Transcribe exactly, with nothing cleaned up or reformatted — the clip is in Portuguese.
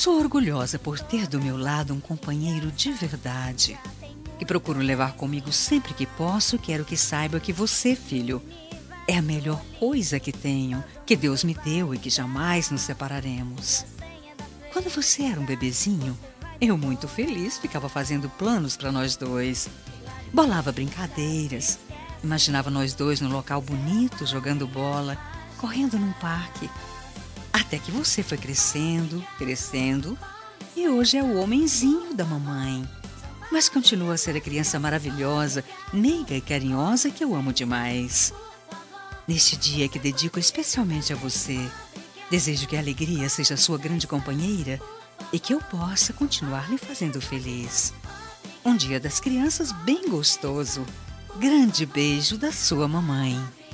Sou orgulhosa por ter do meu lado um companheiro de verdade, que procuro levar comigo sempre que posso. Quero que saiba que você, filho, é a melhor coisa que tenho, que Deus me deu e que jamais nos separaremos. Quando você era um bebezinho, eu, muito feliz, ficava fazendo planos para nós dois. Bolava brincadeiras, imaginava nós dois num local bonito, jogando bola, correndo num parque. Até que você foi crescendo, crescendo, e hoje é o homenzinho da mamãe. Mas continua a ser a criança maravilhosa, meiga e carinhosa que eu amo demais. Neste dia que dedico especialmente a você, desejo que a alegria seja sua grande companheira e que eu possa continuar lhe fazendo feliz. Um dia das crianças bem gostoso. Grande beijo da sua mamãe.